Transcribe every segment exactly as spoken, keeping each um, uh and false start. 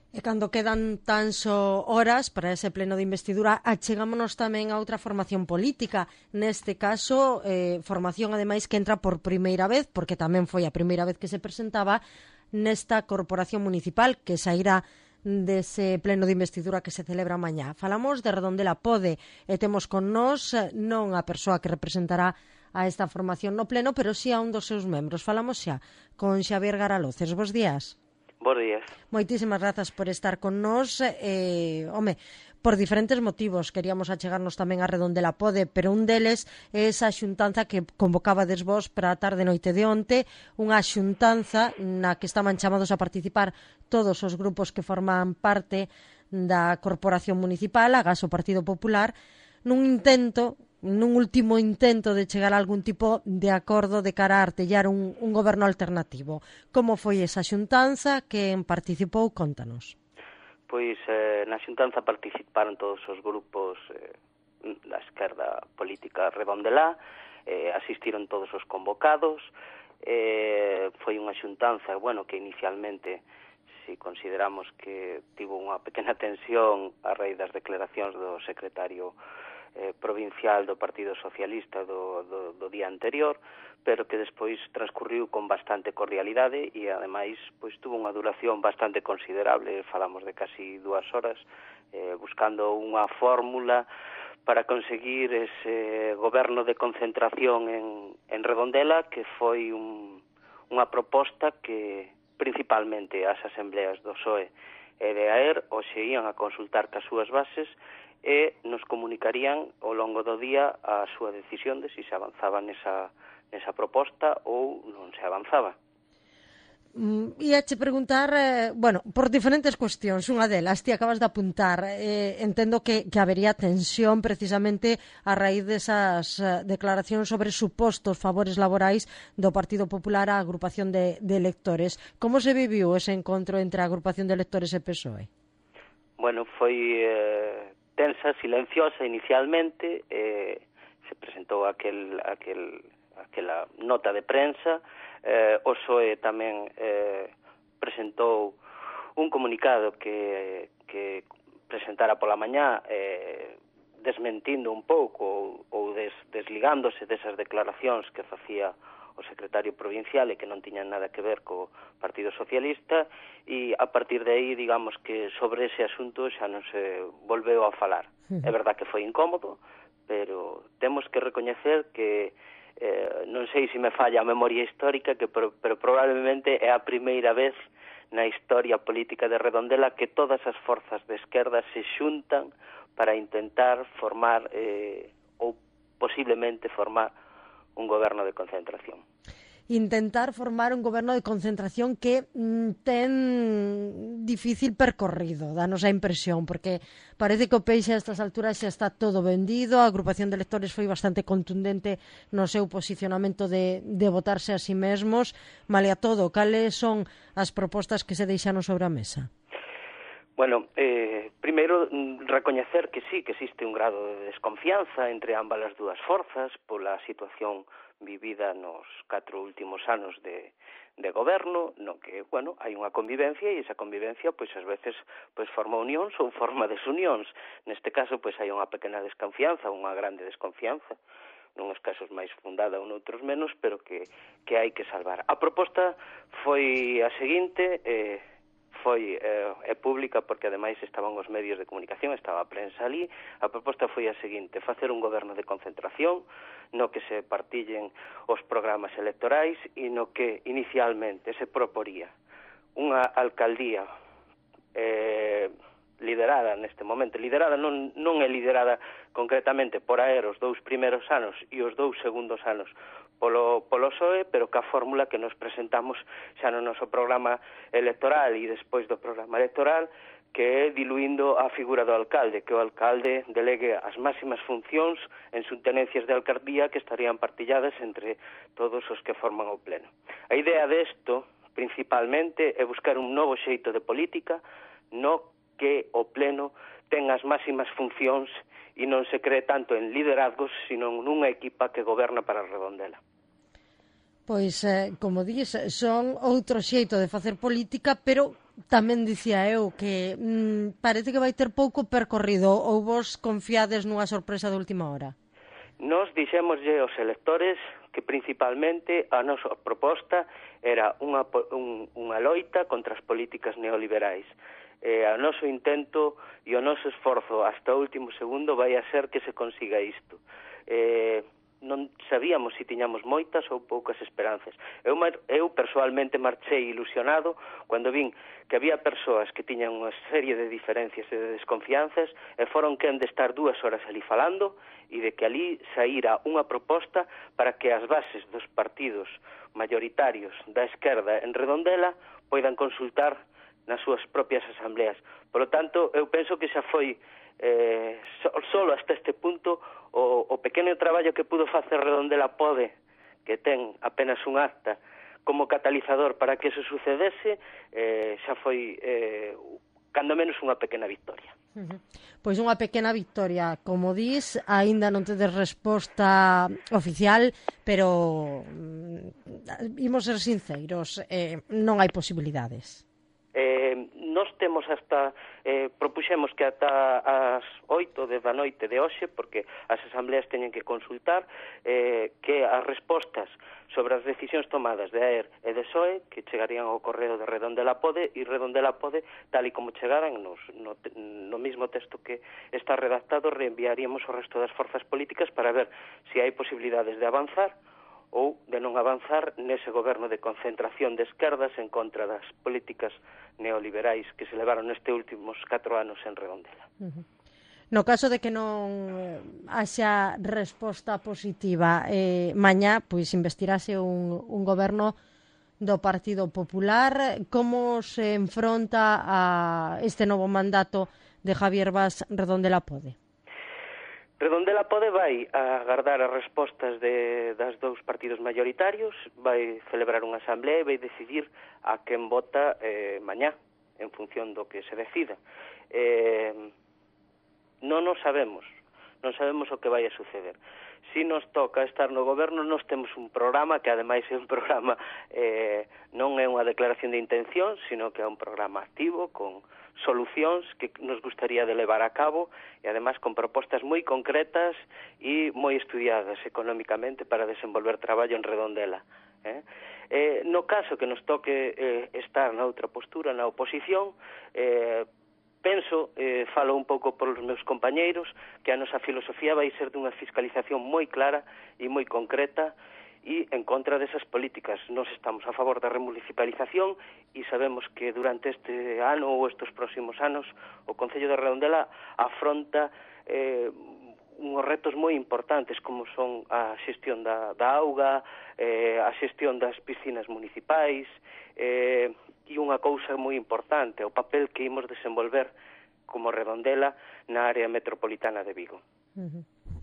E cando quedan tan só horas para ese pleno de investidura, achegámonos tamén a outra formación política. Neste caso, eh, formación ademais que entra por primeira vez, porque tamén foi a primeira vez que se presentaba nesta corporación municipal que sairá dese pleno de investidura que se celebra mañá. Falamos de Redondela Pode e temos con nós non a persoa que representará a esta formación no pleno, pero sí a un dos seus membros. Falamos xa con Xavier Garaloces. Bos días. Bos días. Moitísimas grazas por estar con nós. Eh, home, por diferentes motivos queríamos achegarnos tamén a Redondela Pode, pero un deles é esa xuntanza que convocabades vos para a tarde noite de onte, unha xuntanza na que estaban chamados a participar todos os grupos que forman parte da Corporación Municipal, agás o Partido Popular, nun intento nun último intento de chegar a algún tipo de acordo de cara a artellar un, un goberno alternativo. Como foi esa xuntanza? Quen participou? Contanos. Pois eh, na xuntanza participaron todos os grupos eh, da esquerda política redondelá, eh, asistiron todos os convocados, eh, foi unha xuntanza, bueno, que inicialmente, si consideramos que tivo unha pequena tensión a raíz das declaracións do secretario Eh, provincial do Partido Socialista do, do, do día anterior, pero que despois transcurriu con bastante cordialidade e, ademais, pois tuvo unha duración bastante considerable, falamos de casi dúas horas, eh, buscando unha fórmula para conseguir ese goberno de concentración en, en Redondela, que foi un, unha proposta que, principalmente, as asembleas do P S O E e de A E R hoxe ian a consultar cas súas bases e nos comunicarían ao longo do día a súa decisión de si se avanzaba nesa, nesa proposta ou non se avanzaba. Mm, Iache preguntar, eh, bueno, por diferentes cuestións, unha delas, ti acabas de apuntar, eh, entendo que, que habería tensión precisamente a raíz desas eh, declaracións sobre supostos favores laborais do Partido Popular á agrupación de, de electores. Como se viviu ese encontro entre a agrupación de electores e P S O E? Bueno, foi eh, tensa, silenciosa inicialmente, eh, se presentou aquel, aquel, aquela nota de prensa. Eh, o P S O E tamén eh, presentou un comunicado que, que presentara pola mañá eh, desmentindo un pouco ou, ou des, desligándose desas declaracións que facía o secretario provincial e que non tiñan nada que ver co Partido Socialista, e a partir de aí, digamos que sobre ese asunto xa non se volveu a falar. Uh-huh. É verdad que foi incómodo, pero temos que recoñecer que eh, non sei se me falla a memoria histórica, que pero, pero probablemente é a primeira vez na historia política de Redondela que todas as forzas de esquerda se xuntan para intentar formar eh, ou posiblemente formar un goberno de concentración. Intentar formar un goberno de concentración que mm, ten difícil percorrido, danos a impresión, porque parece que o Peixe a estas alturas xa está todo vendido, a agrupación de electores foi bastante contundente no seu posicionamento de, de votarse a si mesmos. Malia todo, cales son as propostas que se deixaron sobre a mesa? Bueno, eh, primeiro, recoñecer que sí, que existe un grado de desconfianza entre ambas as dúas forzas pola situación vivida nos catro últimos anos de, de goberno, no que, bueno, hai unha convivencia e esa convivencia, pois, ás veces, pois, forma unións ou forma desunións. Neste caso, pois, hai unha pequena desconfianza, unha grande desconfianza, nuns casos máis fundada ou noutros menos, pero que, que hai que salvar. A proposta foi a seguinte, eh, foi eh, é pública porque ademais estaban os medios de comunicación, estaba a prensa ali. A proposta foi a seguinte: facer un goberno de concentración no que se partillen os programas electorais e no que inicialmente se proporía unha alcaldía eh, liderada neste momento, liderada non, non é liderada concretamente por A E R os dous primeiros anos e os dous segundos anos polo, polo P S O E, pero que a fórmula que nos presentamos xa no noso programa electoral e despois do programa electoral, que é diluindo a figura do alcalde, que o alcalde delegue as máximas funcións en subtenencias de alcaldía que estarían partilladas entre todos os que forman o pleno. A idea desto, principalmente, é buscar un novo xeito de política no que o pleno ten as máximas funcións e non se cree tanto en liderazgos, sino nunha equipa que goberna para Redondela. Pois, eh, como dis, son outro xeito de facer política, pero tamén dicía eu que mm, parece que vai ter pouco percorrido, ou vos confiades nunha sorpresa de última hora? Nos dixémoslle aos electores que principalmente a nosa proposta era unha, un, unha loita contra as políticas neoliberais. Eh, o noso intento e o noso esforzo hasta o último segundo vai a ser que se consiga isto. Eh, non sabíamos se tiñamos moitas ou poucas esperanzas. Eu, eu persoalmente marchei ilusionado cando vin que había persoas que tiñan unha serie de diferencias e de desconfianzas e foron quen de estar dúas horas ali falando e de que ali saíra unha proposta para que as bases dos partidos mayoritarios da esquerda en Redondela poidan consultar nas súas propias asambleas. Por lo tanto, eu penso que xa foi eh, solo hasta este punto o, o pequeno traballo que pudo facer Redondela Pode, que ten apenas un acta como catalizador para que eso sucedese, eh, xa foi eh, cando menos unha pequena victoria. Uh-huh. Pois unha pequena victoria, como dis, aínda non tedes resposta oficial, pero mm, imos ser sinceros, eh, non hai posibilidades. Eh, nos temos hasta, eh, propuxemos que ata as oito da noite de hoxe, porque as asambleas teñen que consultar, eh, que as respostas sobre as decisións tomadas de A E R e de P S O E, que chegarían ao correo de Redondela Pode, e Redondela Pode, tal e como chegaran nos, no, no mismo texto que está redactado, reenviaríamos o resto das forzas políticas para ver se hai posibilidades de avanzar ou de non avanzar nese goberno de concentración de esquerdas en contra das políticas neoliberais que se levaron nestes últimos catro anos en Redondela. Uh-huh. No caso de que non haxa resposta positiva, eh, mañá pois investirase un, un goberno do Partido Popular. Como se enfronta a este novo mandato de Javier Bas Redondela Pode? Redondela Pode vai a agardar as respostas de, das dous partidos mayoritarios, vai celebrar unha asamblea e vai decidir a quen vota eh, mañá, en función do que se decida. Eh, non nos sabemos, non sabemos o que vai a suceder. Si nos toca estar no goberno, nos temos un programa que ademais é un programa, eh, non é unha declaración de intención, sino que é un programa activo, con solucións que nos gustaría de levar a cabo e ademais con propostas moi concretas e moi estudiadas económicamente para desenvolver traballo en Redondela. Eh? Eh, no caso que nos toque eh, estar na outra postura, na oposición, eh, penso, eh, falo un pouco polos meus compañeiros, que a nosa filosofía vai ser dunha fiscalización moi clara e moi concreta e en contra desas políticas. Nos estamos a favor da remunicipalización e sabemos que durante este ano ou estes próximos anos o Concello de Redondela afronta eh, unhos retos moi importantes como son a xestión da, da auga, eh, a xestión das piscinas municipais eh, e unha cousa moi importante, o papel que imos desenvolver como Redondela na área metropolitana de Vigo. Uh-huh.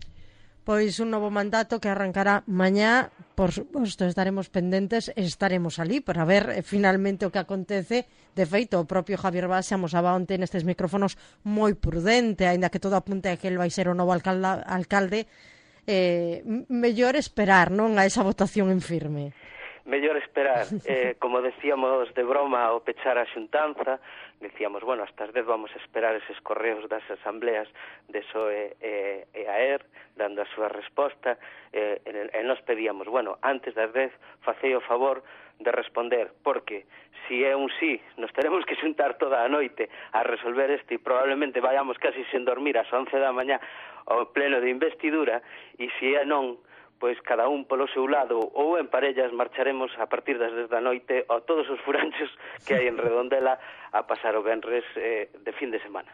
Pois un novo mandato que arrancará mañá, por suposto estaremos pendentes, estaremos ali para ver eh, finalmente o que acontece. De feito, o propio Javier Bas xa amosaba onte nestes micrófonos moi prudente, aínda que todo apunte a que el vai ser o novo alcalde, alcalde eh, mellor esperar, non, a esa votación en firme. Mellor esperar, eh, como decíamos de broma ao pechar a xuntanza, decíamos, bueno, hasta as dez vamos a esperar eses correos das asambleas de P S O E e, e A E R, dando a súa resposta, eh, e, e nos pedíamos, bueno, antes das dez, facei o favor de responder, porque si é un sí, nos teremos que xuntar toda a noite a resolver isto e probablemente vayamos casi sen dormir ás once da mañá ao pleno de investidura, e si é non, pois cada un polo seu lado ou en parellas marcharemos a partir das dez da noite a todos os furanchos que hai en Redondela a pasar o venres eh, de fin de semana.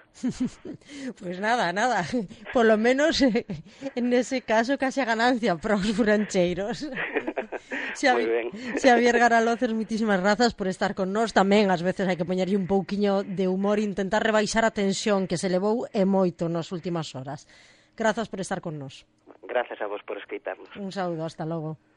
Pois nada, nada, polo menos eh, en ese caso case a ganancia para os furancheiros. Xavi, Xavier Garaloces, moitísimas grazas por estar con nós. Tamén ás veces hai que poñerlle un pouquiño de humor e intentar rebaixar a tensión que se levou e moito nas últimas horas. Grazas por estar con nós. Grazas a vos por escoitarnos. Un saúdo, hasta logo.